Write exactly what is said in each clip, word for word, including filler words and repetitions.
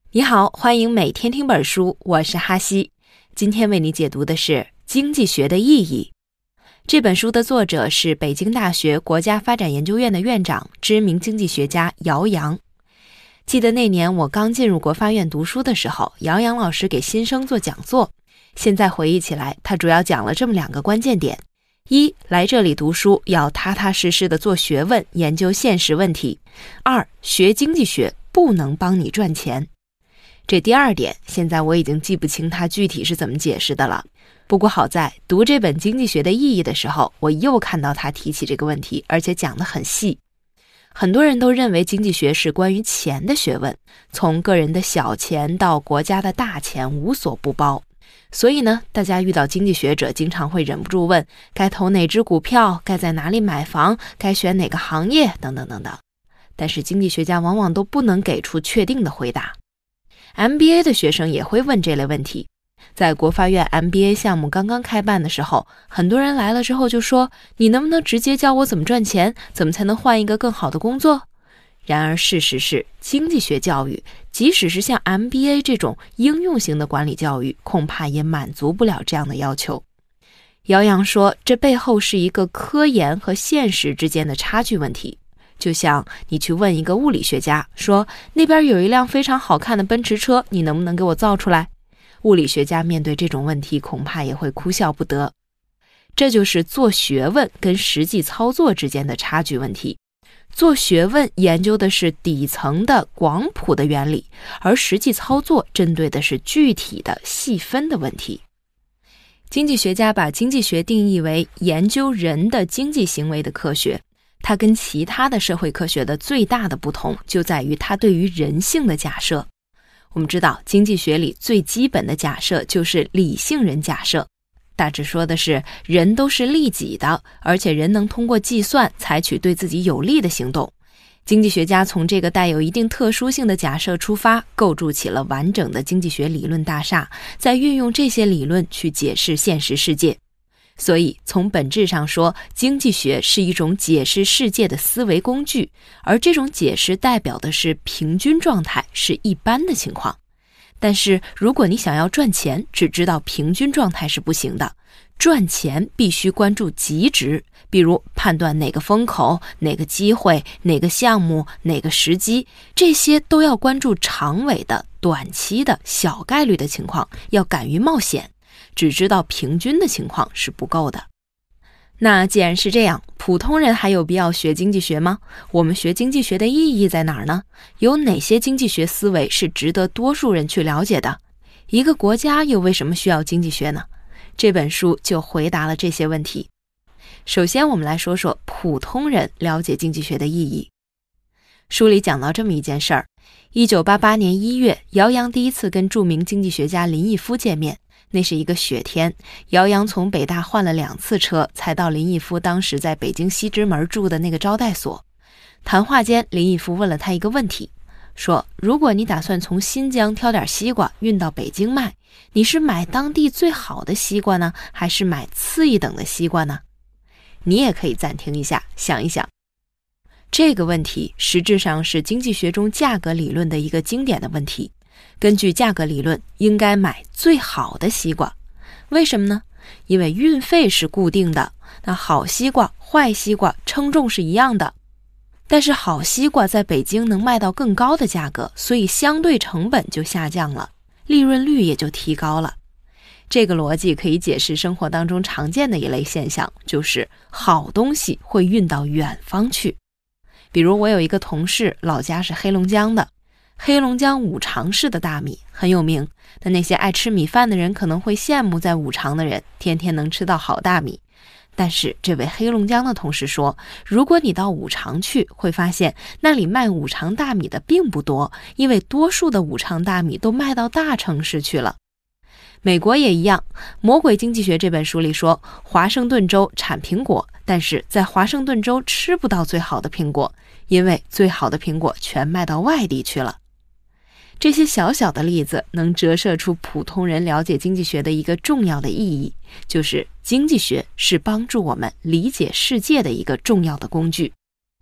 你好，欢迎每天听本书，我是哈希。今天为你解读的是《经济学的意义》。这本书的作者是北京大学国家发展研究院的院长，知名经济学家姚洋。记得那年我刚进入国发院读书的时候，姚洋老师给新生做讲座。现在回忆起来，他主要讲了这么两个关键点：一，来这里读书要踏踏实实的做学问，研究现实问题；二，学经济学不能帮你赚钱。这第二点，现在我已经记不清他具体是怎么解释的了。不过好在读这本《经济学的意义》的时候，我又看到他提起这个问题，而且讲得很细。很多人都认为经济学是关于钱的学问，从个人的小钱到国家的大钱无所不包。所以呢，大家遇到经济学者经常会忍不住问，该投哪只股票，该在哪里买房，该选哪个行业等等等等。但是经济学家往往都不能给出确定的回答。M B A 的学生也会问这类问题。在国发院 M B A 项目刚刚开办的时候，很多人来了之后就说，你能不能直接教我怎么赚钱，怎么才能换一个更好的工作？然而事实是，经济学教育即使是像 M B A 这种应用型的管理教育，恐怕也满足不了这样的要求。姚洋说，这背后是一个科研和现实之间的差距问题。就像你去问一个物理学家说，那边有一辆非常好看的奔驰车，你能不能给我造出来？物理学家面对这种问题恐怕也会哭笑不得。这就是做学问跟实际操作之间的差距问题。做学问研究的是底层的广谱的原理，而实际操作针对的是具体的细分的问题。经济学家把经济学定义为研究人的经济行为的科学。它跟其他的社会科学的最大的不同就在于它对于人性的假设。我们知道经济学里最基本的假设就是理性人假设，大致说的是人都是利己的，而且人能通过计算采取对自己有利的行动。经济学家从这个带有一定特殊性的假设出发，构筑起了完整的经济学理论大厦，再运用这些理论去解释现实世界。所以从本质上说，经济学是一种解释世界的思维工具，而这种解释代表的是平均状态，是一般的情况。但是如果你想要赚钱，只知道平均状态是不行的，赚钱必须关注极值，比如判断哪个风口、哪个机会、哪个项目、哪个时机，这些都要关注长尾的、短期的、小概率的情况，要敢于冒险。只知道平均的情况是不够的。那既然是这样，普通人还有必要学经济学吗？我们学经济学的意义在哪儿呢？有哪些经济学思维是值得多数人去了解的？一个国家又为什么需要经济学呢？这本书就回答了这些问题。首先我们来说说普通人了解经济学的意义。书里讲到这么一件事儿，一九八八年一月，姚洋第一次跟著名经济学家林毅夫见面。那是一个雪天，姚洋从北大换了两次车，才到林毅夫当时在北京西直门住的那个招待所。谈话间，林毅夫问了他一个问题，说，如果你打算从新疆挑点西瓜运到北京卖，你是买当地最好的西瓜呢，还是买次一等的西瓜呢？你也可以暂停一下，想一想。这个问题实质上是经济学中价格理论的一个经典的问题。根据价格理论，应该买最好的西瓜。为什么呢？因为运费是固定的，那好西瓜、坏西瓜称重是一样的。但是好西瓜在北京能卖到更高的价格，所以相对成本就下降了，利润率也就提高了。这个逻辑可以解释生活当中常见的一类现象，就是好东西会运到远方去。比如我有一个同事，老家是黑龙江的，黑龙江五常市的大米很有名，但那些爱吃米饭的人可能会羡慕在五常的人天天能吃到好大米。但是这位黑龙江的同事说，如果你到五常去，会发现那里卖五常大米的并不多，因为多数的五常大米都卖到大城市去了。美国也一样，《魔鬼经济学》这本书里说，华盛顿州产苹果，但是在华盛顿州吃不到最好的苹果，因为最好的苹果全卖到外地去了。这些小小的例子能折射出普通人了解经济学的一个重要的意义，就是经济学是帮助我们理解世界的一个重要的工具。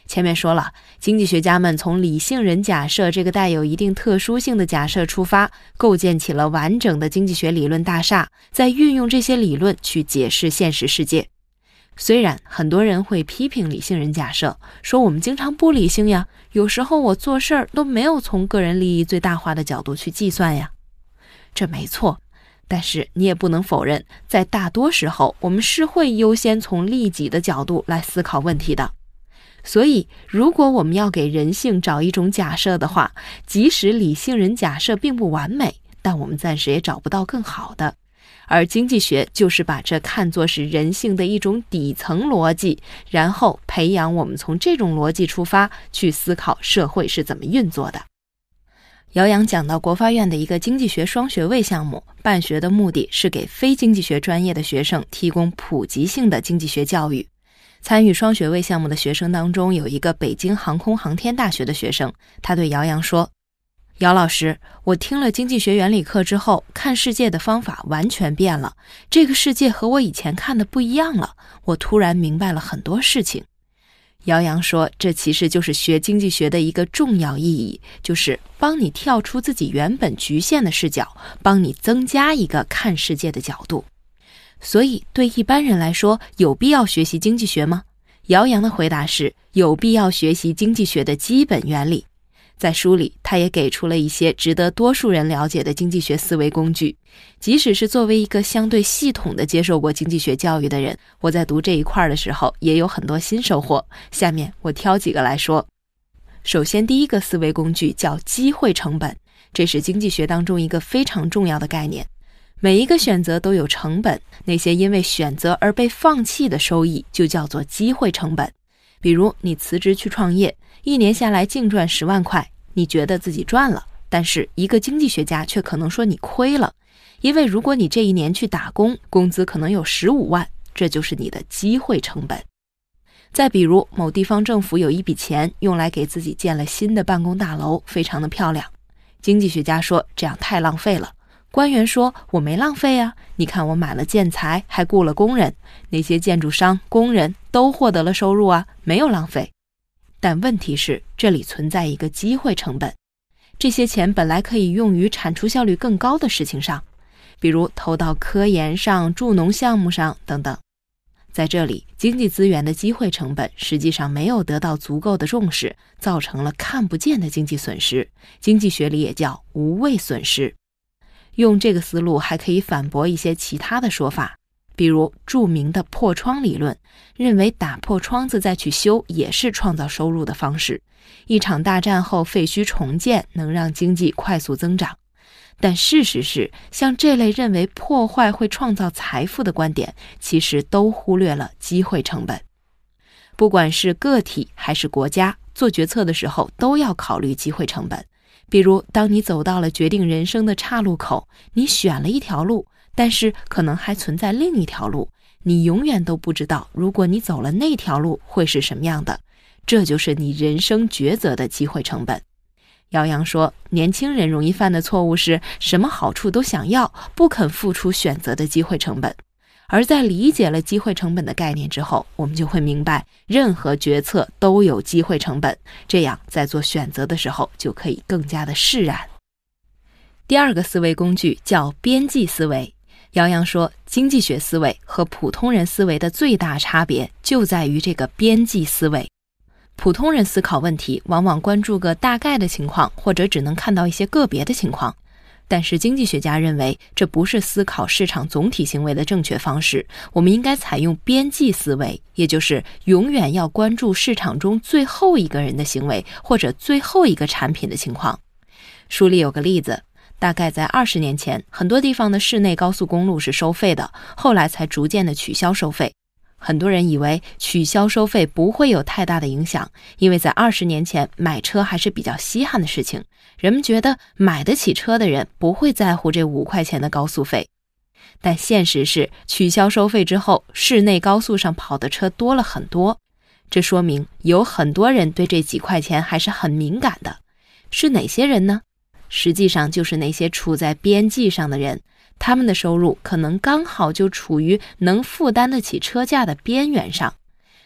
前面说了，经济学家们从理性人假设这个带有一定特殊性的假设出发，构建起了完整的经济学理论大厦，再运用这些理论去解释现实世界。虽然很多人会批评理性人假设，说我们经常不理性呀，有时候我做事儿都没有从个人利益最大化的角度去计算呀。这没错，但是你也不能否认，在大多时候我们是会优先从利己的角度来思考问题的。所以如果我们要给人性找一种假设的话，即使理性人假设并不完美，但我们暂时也找不到更好的。而经济学就是把这看作是人性的一种底层逻辑，然后培养我们从这种逻辑出发去思考社会是怎么运作的。姚洋讲到国发院的一个经济学双学位项目，办学的目的是给非经济学专业的学生提供普及性的经济学教育。参与双学位项目的学生当中，有一个北京航空航天大学的学生，他对姚洋说，姚老师，我听了经济学原理课之后，看世界的方法完全变了，这个世界和我以前看的不一样了，我突然明白了很多事情。姚洋说，这其实就是学经济学的一个重要意义，就是帮你跳出自己原本局限的视角，帮你增加一个看世界的角度。所以对一般人来说，有必要学习经济学吗？姚洋的回答是，有必要学习经济学的基本原理。在书里，他也给出了一些值得多数人了解的经济学思维工具。即使是作为一个相对系统的接受过经济学教育的人，我在读这一块的时候也有很多新收获。下面我挑几个来说。首先，第一个思维工具叫机会成本，这是经济学当中一个非常重要的概念。每一个选择都有成本，那些因为选择而被放弃的收益就叫做机会成本。比如你辞职去创业，一年下来净赚十万块，你觉得自己赚了，但是一个经济学家却可能说你亏了，因为如果你这一年去打工，工资可能有十五万，这就是你的机会成本。再比如某地方政府有一笔钱用来给自己建了新的办公大楼，非常的漂亮，经济学家说这样太浪费了，官员说我没浪费啊，你看我买了建材，还雇了工人，那些建筑商、工人都获得了收入啊，没有浪费。但问题是，这里存在一个机会成本，这些钱本来可以用于产出效率更高的事情上，比如投到科研上、助农项目上等等。在这里，经济资源的机会成本实际上没有得到足够的重视，造成了看不见的经济损失，经济学里也叫无谓损失。用这个思路还可以反驳一些其他的说法，比如著名的破窗理论，认为打破窗子再去修也是创造收入的方式，一场大战后废墟重建能让经济快速增长。但事实是，像这类认为破坏会创造财富的观点，其实都忽略了机会成本。不管是个体还是国家，做决策的时候都要考虑机会成本。比如当你走到了决定人生的岔路口，你选了一条路，但是可能还存在另一条路，你永远都不知道如果你走了那条路会是什么样的，这就是你人生抉择的机会成本。姚洋说，年轻人容易犯的错误是什么好处都想要，不肯付出选择的机会成本。而在理解了机会成本的概念之后，我们就会明白任何决策都有机会成本，这样在做选择的时候就可以更加的释然。第二个思维工具叫边际思维。姚洋说，经济学思维和普通人思维的最大差别就在于这个边际思维。普通人思考问题往往关注个大概的情况，或者只能看到一些个别的情况。但是经济学家认为，这不是思考市场总体行为的正确方式，我们应该采用边际思维，也就是永远要关注市场中最后一个人的行为，或者最后一个产品的情况。书里有个例子，大概在二十年前，很多地方的市内高速公路是收费的，后来才逐渐的取消收费。很多人以为取消收费不会有太大的影响，因为在二十年前买车还是比较稀罕的事情，人们觉得买得起车的人不会在乎这五块钱的高速费。但现实是，取消收费之后，市内高速上跑的车多了很多，这说明有很多人对这几块钱还是很敏感的。是哪些人呢？实际上就是那些处在边际上的人，他们的收入可能刚好就处于能负担得起车价的边缘上。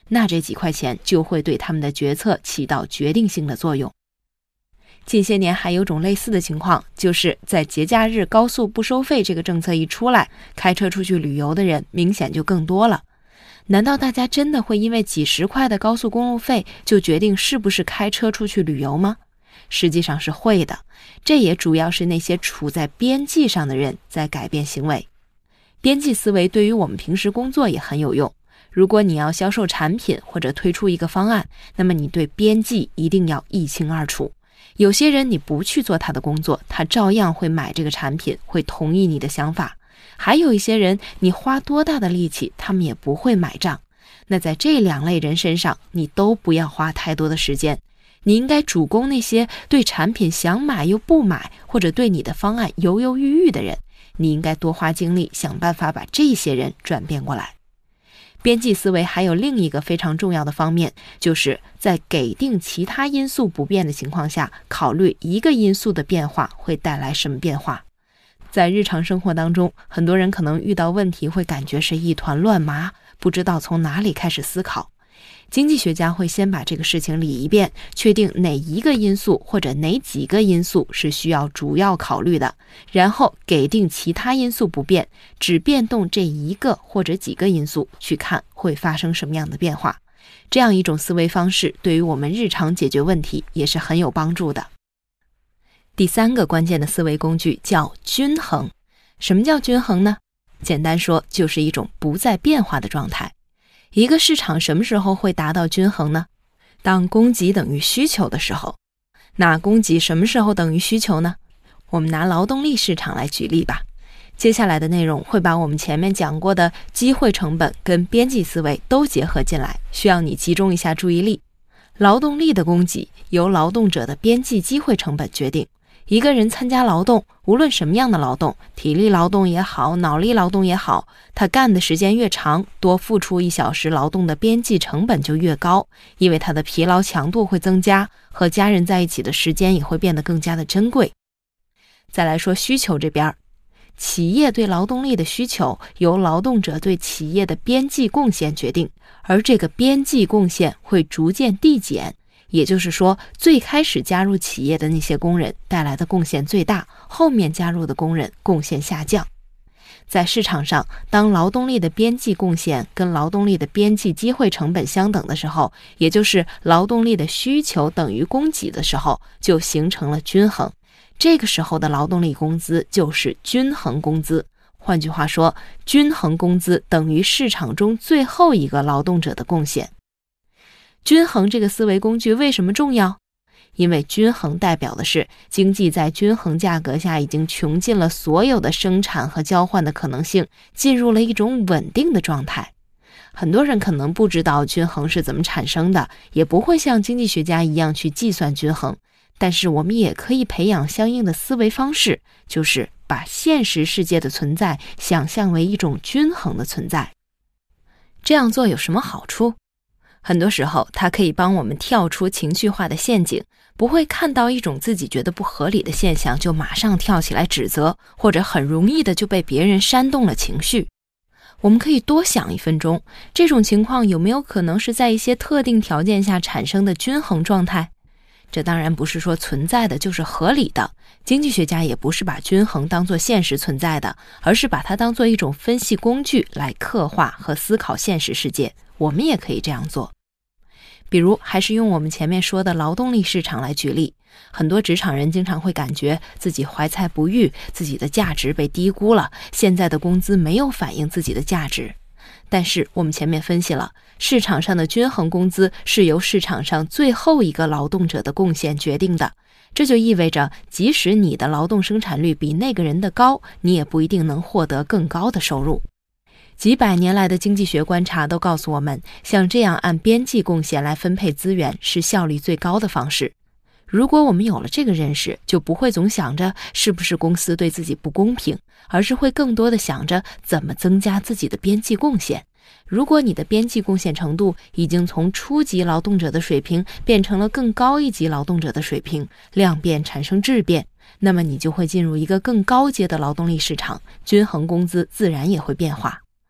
那这几块钱就会对他们的决策起到决定性的作用。近些年还有种类似的情况，就是在节假日高速不收费这个政策一出来，开车出去旅游的人明显就更多了。难道大家真的会因为几十块的高速公路费就决定是不是开车出去旅游吗？实际上是会的，这也主要是那些处在边际上的人在改变行为。边际思维对于我们平时工作也很有用。如果你要销售产品或者推出一个方案，那么你对边际一定要一清二楚。有些人你不去做他的工作，他照样会买这个产品，会同意你的想法。还有一些人，你花多大的力气，他们也不会买账。那在这两类人身上，你都不要花太多的时间。你应该主攻那些对产品想买又不买，或者对你的方案犹犹豫豫的人。你应该多花精力想办法把这些人转变过来。边际思维还有另一个非常重要的方面，就是在给定其他因素不变的情况下，考虑一个因素的变化会带来什么变化。在日常生活当中，很多人可能遇到问题会感觉是一团乱麻，不知道从哪里开始思考。经济学家会先把这个事情理一遍，确定哪一个因素或者哪几个因素是需要主要考虑的，然后给定其他因素不变，只变动这一个或者几个因素，去看会发生什么样的变化。这样一种思维方式对于我们日常解决问题也是很有帮助的。第三个关键的思维工具叫均衡。什么叫均衡呢？简单说，就是一种不再变化的状态。一个市场什么时候会达到均衡呢？当供给等于需求的时候。那供给什么时候等于需求呢？我们拿劳动力市场来举例吧。接下来的内容会把我们前面讲过的机会成本跟边际思维都结合进来，需要你集中一下注意力。劳动力的供给由劳动者的边际机会成本决定。一个人参加劳动，无论什么样的劳动，体力劳动也好，脑力劳动也好，他干的时间越长，多付出一小时劳动的边际成本就越高，因为他的疲劳强度会增加，和家人在一起的时间也会变得更加的珍贵。再来说需求这边，企业对劳动力的需求由劳动者对企业的边际贡献决定，而这个边际贡献会逐渐递减。也就是说，最开始加入企业的那些工人带来的贡献最大，后面加入的工人贡献下降。在市场上，当劳动力的边际贡献跟劳动力的边际机会成本相等的时候，也就是劳动力的需求等于供给的时候，就形成了均衡。这个时候的劳动力工资就是均衡工资。换句话说，均衡工资等于市场中最后一个劳动者的贡献。均衡这个思维工具为什么重要？因为均衡代表的是经济在均衡价格下已经穷尽了所有的生产和交换的可能性，进入了一种稳定的状态。很多人可能不知道均衡是怎么产生的，也不会像经济学家一样去计算均衡，但是我们也可以培养相应的思维方式，就是把现实世界的存在想象为一种均衡的存在。这样做有什么好处？很多时候，它可以帮我们跳出情绪化的陷阱，不会看到一种自己觉得不合理的现象就马上跳起来指责，或者很容易的就被别人煽动了情绪。我们可以多想一分钟，这种情况有没有可能是在一些特定条件下产生的均衡状态？这当然不是说存在的就是合理的，经济学家也不是把均衡当作现实存在的，而是把它当作一种分析工具来刻画和思考现实世界。我们也可以这样做。比如，还是用我们前面说的劳动力市场来举例，很多职场人经常会感觉自己怀才不遇，自己的价值被低估了，现在的工资没有反映自己的价值。但是我们前面分析了，市场上的均衡工资是由市场上最后一个劳动者的贡献决定的，这就意味着即使你的劳动生产率比那个人的高，你也不一定能获得更高的收入。几百年来的经济学观察都告诉我们，像这样按边际贡献来分配资源是效率最高的方式。如果我们有了这个认识，就不会总想着是不是公司对自己不公平，而是会更多的想着怎么增加自己的边际贡献。如果你的边际贡献程度已经从初级劳动者的水平变成了更高一级劳动者的水平，量变产生质变，那么你就会进入一个更高阶的劳动力市场，均衡工资自然也会变化。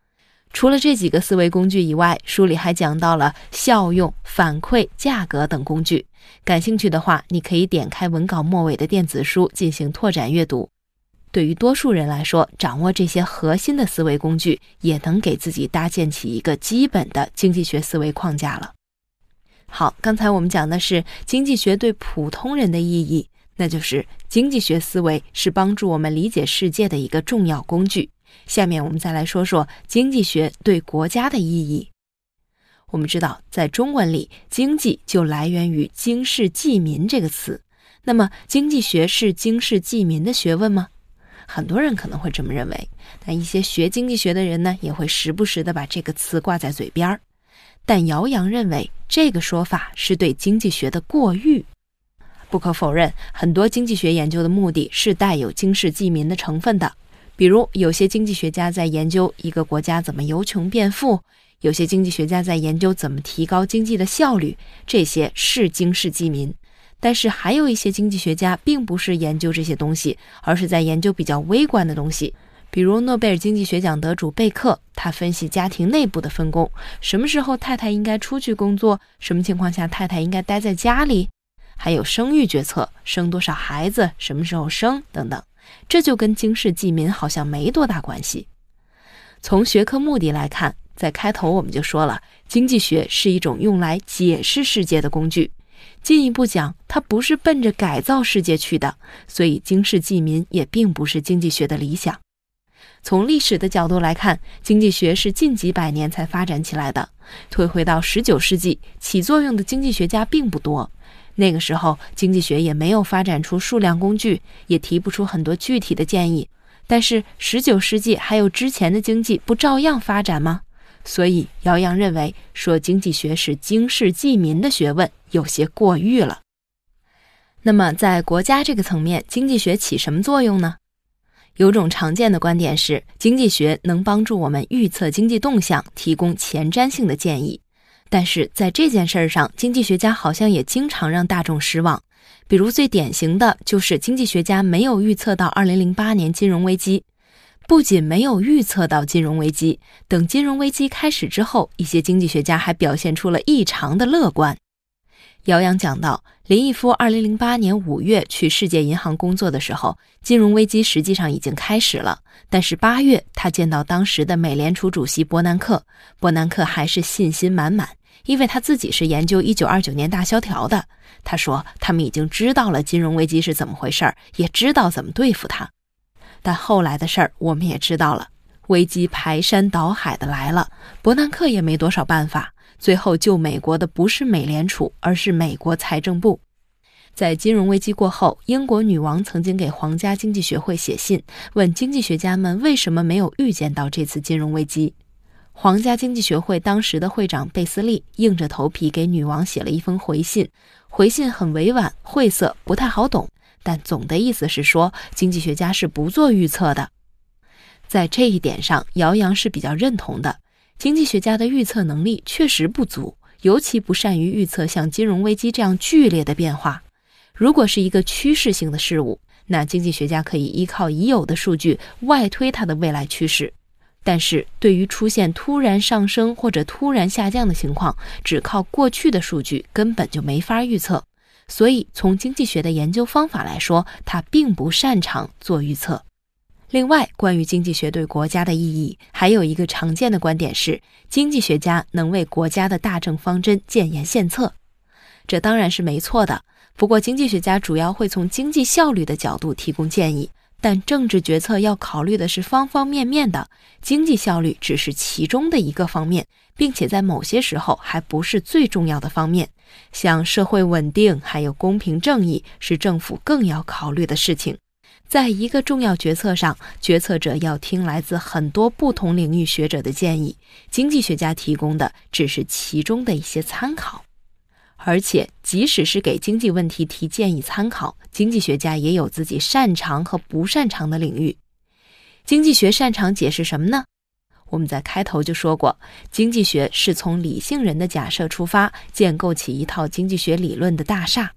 除了这几个思维工具以外，书里还讲到了效用、反馈、价格等工具。感兴趣的话，你可以点开文稿末尾的电子书进行拓展阅读。对于多数人来说，掌握这些核心的思维工具，也能给自己搭建起一个基本的经济学思维框架了。好，刚才我们讲的是经济学对普通人的意义，那就是经济学思维是帮助我们理解世界的一个重要工具。下面我们再来说说经济学对国家的意义。我们知道，在中文里，经济就来源于经世济民这个词。那么，经济学是经世济民的学问吗？很多人可能会这么认为，但一些学经济学的人呢，也会时不时地把这个词挂在嘴边。但姚洋认为，这个说法是对经济学的过誉。不可否认，很多经济学研究的目的是带有经世济民的成分的。比如，有些经济学家在研究一个国家怎么由穷变富，有些经济学家在研究怎么提高经济的效率，这些是经世济民。但是还有一些经济学家并不是研究这些东西，而是在研究比较微观的东西。比如诺贝尔经济学奖得主贝克，他分析家庭内部的分工，什么时候太太应该出去工作，什么情况下太太应该待在家里，还有生育决策，生多少孩子，什么时候生等等，这就跟经世济民好像没多大关系。从学科目的来看，在开头我们就说了，经济学是一种用来解释世界的工具。进一步讲，它不是奔着改造世界去的，所以经世济民也并不是经济学的理想。从历史的角度来看，经济学是近几百年才发展起来的。退回到十九世纪，起作用的经济学家并不多。那个时候，经济学也没有发展出数量工具，也提不出很多具体的建议。但是十九世纪还有之前的经济不照样发展吗？所以姚洋认为，说经济学是经世济民的学问，有些过誉了。那么在国家这个层面，经济学起什么作用呢？有种常见的观点是，经济学能帮助我们预测经济动向，提供前瞻性的建议。但是在这件事上，经济学家好像也经常让大众失望。比如最典型的就是经济学家没有预测到二零零八年金融危机。不仅没有预测到金融危机，等金融危机开始之后，一些经济学家还表现出了异常的乐观。姚洋讲到，林毅夫二零零八年五月去世界银行工作的时候，金融危机实际上已经开始了，但是八月他见到当时的美联储主席伯南克，伯南克还是信心满满，因为他自己是研究一九二九年大萧条的。他说他们已经知道了金融危机是怎么回事，也知道怎么对付它。但后来的事儿我们也知道了，危机排山倒海的来了，伯南克也没多少办法，最后救美国的不是美联储，而是美国财政部。在金融危机过后，英国女王曾经给皇家经济学会写信，问经济学家们为什么没有预见到这次金融危机。皇家经济学会当时的会长贝斯利硬着头皮给女王写了一封回信，回信很委婉晦涩，不太好懂，但总的意思是说，经济学家是不做预测的。在这一点上，姚洋是比较认同的。经济学家的预测能力确实不足，尤其不善于预测像金融危机这样剧烈的变化。如果是一个趋势性的事物，那经济学家可以依靠已有的数据外推它的未来趋势。但是对于出现突然上升或者突然下降的情况，只靠过去的数据根本就没法预测。所以从经济学的研究方法来说，它并不擅长做预测。另外，关于经济学对国家的意义，还有一个常见的观点是，经济学家能为国家的大政方针建言献策。这当然是没错的，不过经济学家主要会从经济效率的角度提供建议，但政治决策要考虑的是方方面面的，经济效率只是其中的一个方面，并且在某些时候还不是最重要的方面。像社会稳定还有公平正义是政府更要考虑的事情。在一个重要决策上，决策者要听来自很多不同领域学者的建议，经济学家提供的只是其中的一些参考。而且即使是给经济问题提建议参考，经济学家也有自己擅长和不擅长的领域。经济学擅长解释什么呢？我们在开头就说过，经济学是从理性人的假设出发，建构起一套经济学理论的大厦。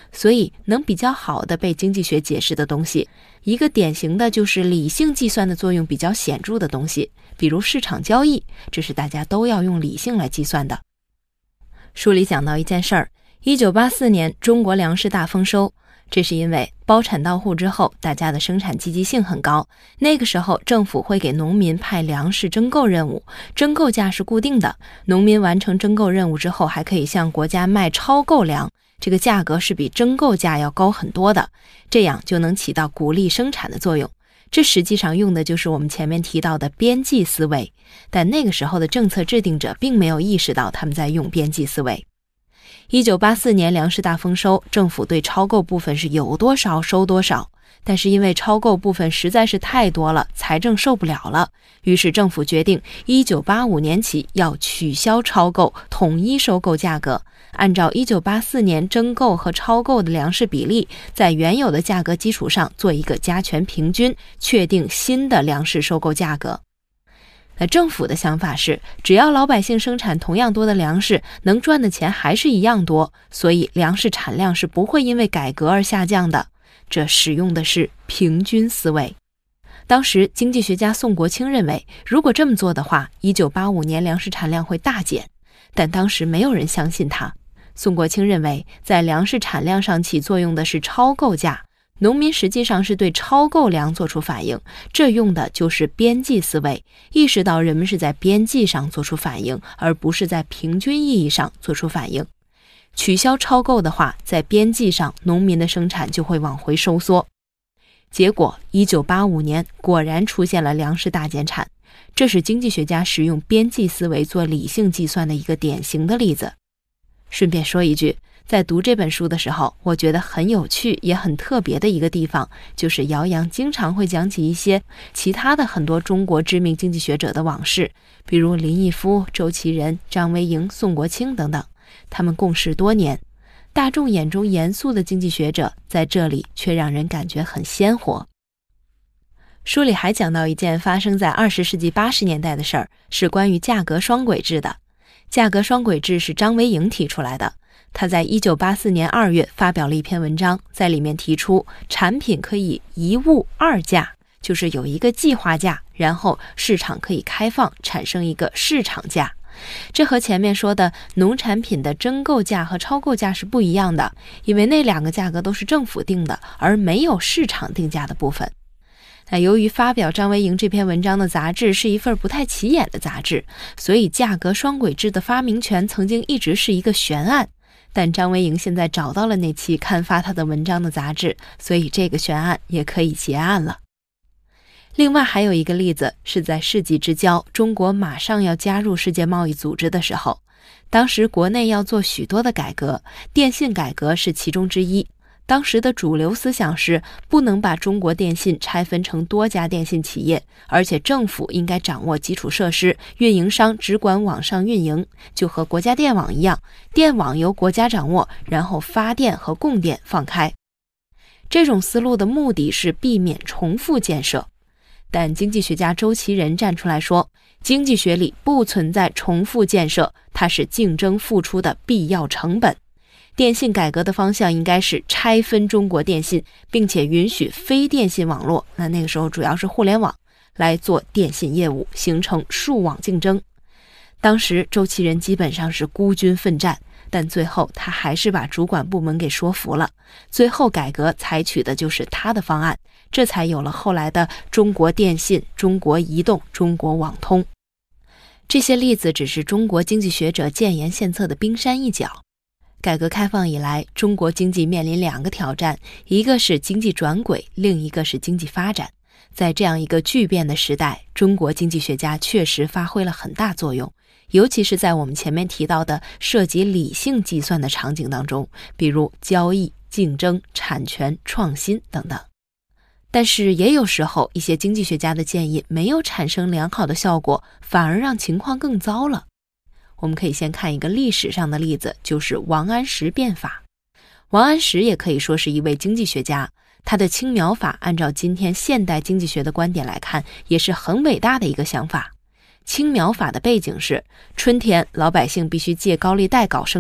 所以能比较好的被经济学解释的东西，一个典型的就是理性计算的作用比较显著的东西，比如市场交易，这是大家都要用理性来计算的。书里讲到一件事儿，一九八四年中国粮食大丰收，这是因为包产到户之后，大家的生产积极性很高，那个时候政府会给农民派粮食征购任务，征购价是固定的，农民完成征购任务之后还可以向国家卖超购粮，这个价格是比征购价要高很多的，这样就能起到鼓励生产的作用。这实际上用的就是我们前面提到的边际思维，但那个时候的政策制定者并没有意识到他们在用边际思维。一九八四年粮食大丰收，政府对超购部分是有多少收多少，但是因为超购部分实在是太多了，财政受不了了，于是政府决定一九八五年起要取消超购，统一收购价格，按照一九八四年征购和超购的粮食比例，在原有的价格基础上做一个加权平均，确定新的粮食收购价格。那政府的想法是，只要老百姓生产同样多的粮食，能赚的钱还是一样多，所以粮食产量是不会因为改革而下降的。这使用的是平均思维。当时经济学家宋国清认为，如果这么做的话，一九八五年粮食产量会大减，但当时没有人相信他。宋国清认为，在粮食产量上起作用的是超购价，农民实际上是对超购粮做出反应，这用的就是边际思维，意识到人们是在边际上做出反应，而不是在平均意义上做出反应。取消超购的话，在边际上农民的生产就会往回收缩。结果一九八五年果然出现了粮食大减产，这是经济学家使用边际思维做理性计算的一个典型的例子。顺便说一句，在读这本书的时候，我觉得很有趣也很特别的一个地方，就是姚洋经常会讲起一些其他的很多中国知名经济学者的往事，比如林毅夫、周其仁、张维迎、宋国清等等，他们共事多年，大众眼中严肃的经济学者在这里却让人感觉很鲜活。书里还讲到一件发生在二十世纪八十年代的事儿，是关于价格双轨制的。价格双轨制是张维迎提出来的，他在一九八四年二月发表了一篇文章，在里面提出产品可以一物二价，就是有一个计划价，然后市场可以开放产生一个市场价。这和前面说的农产品的征购价和超购价是不一样的，因为那两个价格都是政府定的，而没有市场定价的部分。那由于发表张维迎这篇文章的杂志是一份不太起眼的杂志，所以价格双轨制的发明权曾经一直是一个悬案。但张维迎现在找到了那期刊发他的文章的杂志，所以这个悬案也可以结案了。另外还有一个例子，是在世纪之交，中国马上要加入世界贸易组织的时候，当时国内要做许多的改革，电信改革是其中之一。当时的主流思想是不能把中国电信拆分成多家电信企业，而且政府应该掌握基础设施，运营商只管网上运营，就和国家电网一样，电网由国家掌握，然后发电和供电放开。这种思路的目的是避免重复建设，但经济学家周其仁站出来说，经济学里不存在重复建设，它是竞争付出的必要成本。电信改革的方向应该是拆分中国电信，并且允许非电信网络，那那个时候主要是互联网，来做电信业务，形成数网竞争。当时周其仁基本上是孤军奋战，但最后他还是把主管部门给说服了，最后改革采取的就是他的方案，这才有了后来的中国电信、中国移动、中国网通。这些例子只是中国经济学者建言献策的冰山一角。改革开放以来，中国经济面临两个挑战，一个是经济转轨，另一个是经济发展。在这样一个巨变的时代，中国经济学家确实发挥了很大作用，尤其是在我们前面提到的涉及理性计算的场景当中，比如交易、竞争、产权、创新等等。但是也有时候，一些经济学家的建议没有产生良好的效果，反而让情况更糟了。我们可以先看一个历史上的例子，就是王安石变法。王安石也可以说是一位经济学家，他的青苗法按照今天现代经济学的观点来看，也是很伟大的一个想法。青苗法的背景是，春天老百姓必须借高利贷搞生产，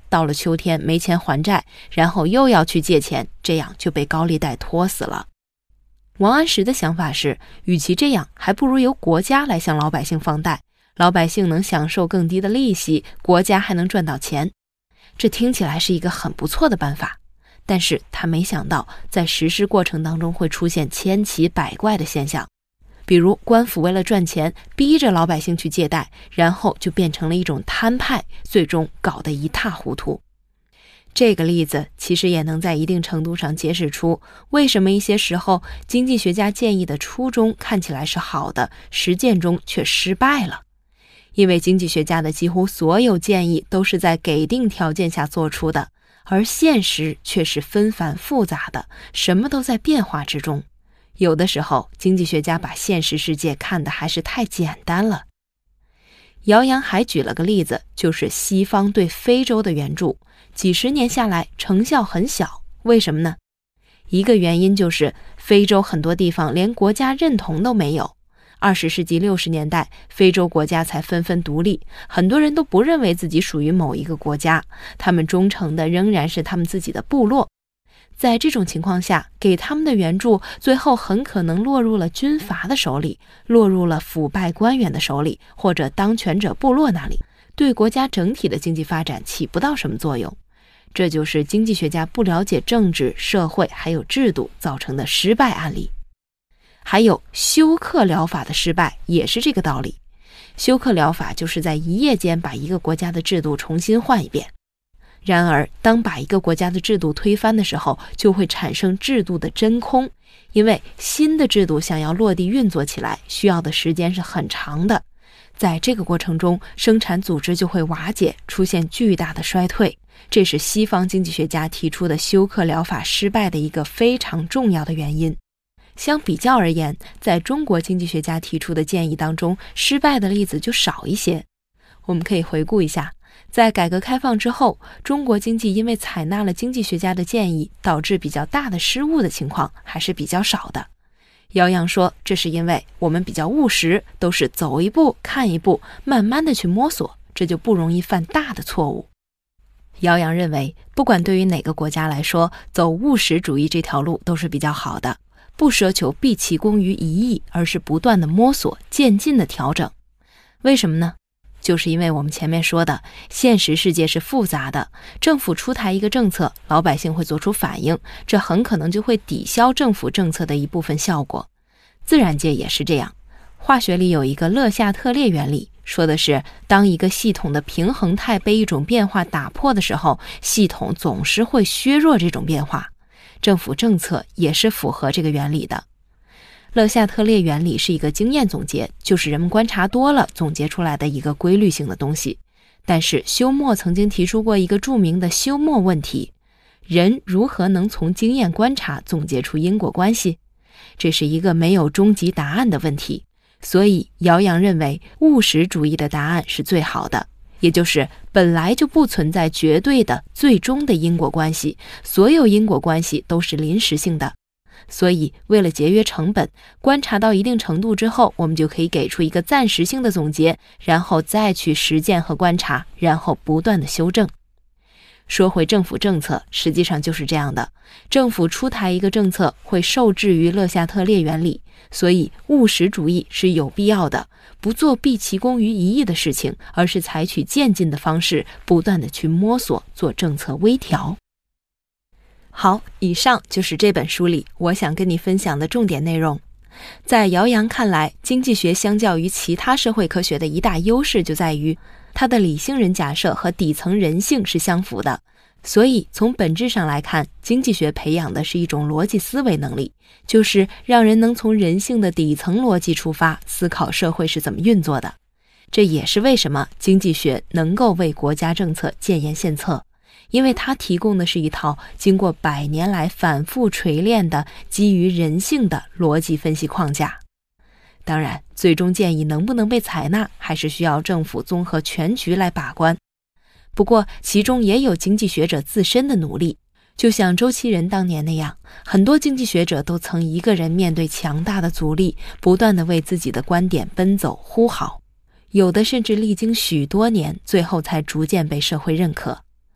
到了秋天没钱还债，然后又要去借钱，这样就被高利贷拖死了。王安石的想法是，与其这样，还不如由国家来向老百姓放贷，老百姓能享受更低的利息，国家还能赚到钱。这听起来是一个很不错的办法，但是他没想到在实施过程当中会出现千奇百怪的现象。比如官府为了赚钱，逼着老百姓去借贷，然后就变成了一种摊派，最终搞得一塌糊涂。这个例子其实也能在一定程度上解释出，为什么一些时候经济学家建议的初衷看起来是好的，实践中却失败了。因为经济学家的几乎所有建议都是在给定条件下做出的，而现实却是纷繁复杂的，什么都在变化之中。有的时候，经济学家把现实世界看得还是太简单了。姚洋还举了个例子，就是西方对非洲的援助，几十年下来成效很小，为什么呢？一个原因就是非洲很多地方连国家认同都没有。二十世纪六十年代，非洲国家才纷纷独立，很多人都不认为自己属于某一个国家，他们忠诚的仍然是他们自己的部落。在这种情况下，给他们的援助最后很可能落入了军阀的手里，落入了腐败官员的手里，或者当权者部落那里，对国家整体的经济发展起不到什么作用。这就是经济学家不了解政治、社会还有制度造成的失败案例。还有休克疗法的失败也是这个道理。休克疗法就是在一夜间把一个国家的制度重新换一遍。然而，当把一个国家的制度推翻的时候，就会产生制度的真空，因为新的制度想要落地运作起来，需要的时间是很长的。在这个过程中，生产组织就会瓦解，出现巨大的衰退。这是西方经济学家提出的休克疗法失败的一个非常重要的原因。相比较而言，在中国经济学家提出的建议当中，失败的例子就少一些。我们可以回顾一下，在改革开放之后，中国经济因为采纳了经济学家的建议，导致比较大的失误的情况还是比较少的。姚洋说，这是因为我们比较务实，都是走一步看一步，慢慢的去摸索，这就不容易犯大的错误。姚洋认为，不管对于哪个国家来说，走务实主义这条路都是比较好的，不奢求毕其功于一役，而是不断的摸索，渐进的调整。为什么呢？就是因为我们前面说的，现实世界是复杂的，政府出台一个政策，老百姓会做出反应，这很可能就会抵消政府政策的一部分效果。自然界也是这样，化学里有一个勒夏特列原理，说的是当一个系统的平衡态被一种变化打破的时候，系统总是会削弱这种变化。政府政策也是符合这个原理的。勒夏特列原理是一个经验总结，就是人们观察多了总结出来的一个规律性的东西。但是休谟曾经提出过一个著名的休谟问题：人如何能从经验观察总结出因果关系？这是一个没有终极答案的问题。所以姚洋认为务实主义的答案是最好的，也就是本来就不存在绝对的最终的因果关系，所有因果关系都是临时性的。所以为了节约成本，观察到一定程度之后，我们就可以给出一个暂时性的总结，然后再去实践和观察，然后不断的修正。说回政府政策，实际上就是这样的，政府出台一个政策会受制于勒夏特列原理，所以务实主义是有必要的，不做毕其功于一役的事情，而是采取渐进的方式，不断的去摸索，做政策微调。好，以上就是这本书里我想跟你分享的重点内容。在姚洋看来，经济学相较于其他社会科学的一大优势就在于它的理性人假设和底层人性是相符的，所以从本质上来看，经济学培养的是一种逻辑思维能力，就是让人能从人性的底层逻辑出发，思考社会是怎么运作的。这也是为什么经济学能够为国家政策建言献策，因为它提供的是一套经过百年来反复锤炼的基于人性的逻辑分析框架。当然，最终建议能不能被采纳，还是需要政府综合全局来把关。不过，其中也有经济学者自身的努力，就像周其仁当年那样，很多经济学者都曾一个人面对强大的阻力，不断地为自己的观点奔走呼号，有的甚至历经许多年，最后才逐渐被社会认可。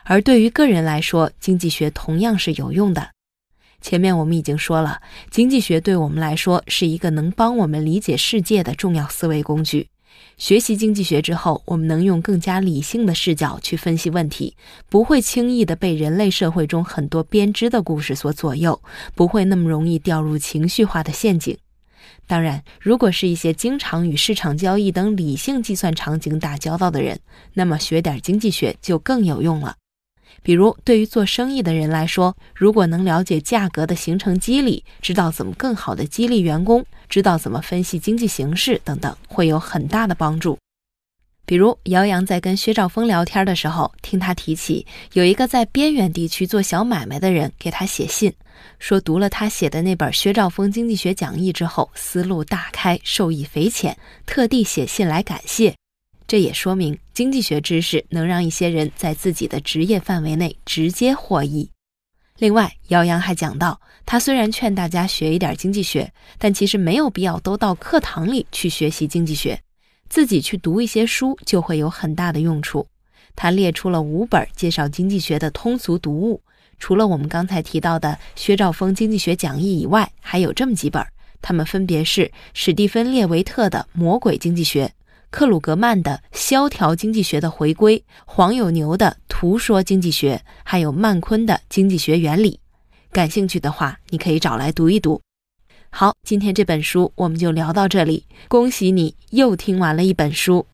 而对于个人来说，经济学同样是有用的。前面我们已经说了，经济学对我们来说是一个能帮我们理解世界的重要思维工具。学习经济学之后，我们能用更加理性的视角去分析问题，不会轻易的被人类社会中很多编织的故事所左右，不会那么容易掉入情绪化的陷阱。当然，如果是一些经常与市场交易等理性计算场景打交道的人，那么学点经济学就更有用了。比如，对于做生意的人来说，如果能了解价格的形成机理，知道怎么更好的激励员工，知道怎么分析经济形势等等，会有很大的帮助。比如，姚洋在跟薛兆丰聊天的时候，听他提起有一个在边远地区做小买卖的人给他写信，说读了他写的那本薛兆丰经济学讲义之后，思路大开，受益匪浅，特地写信来感谢。这也说明经济学知识能让一些人在自己的职业范围内直接获益。另外，姚洋还讲到，他虽然劝大家学一点经济学，但其实没有必要都到课堂里去学习经济学，自己去读一些书就会有很大的用处。他列出了五本介绍经济学的通俗读物，除了我们刚才提到的薛兆丰经济学讲义以外，还有这么几本，它们分别是史蒂芬·列维特的《魔鬼经济学》，克鲁格曼的《萧条经济学的回归》，黄有牛的《图说经济学》，还有曼昆的《经济学原理》。感兴趣的话，你可以找来读一读。好，今天这本书我们就聊到这里，恭喜你又听完了一本书。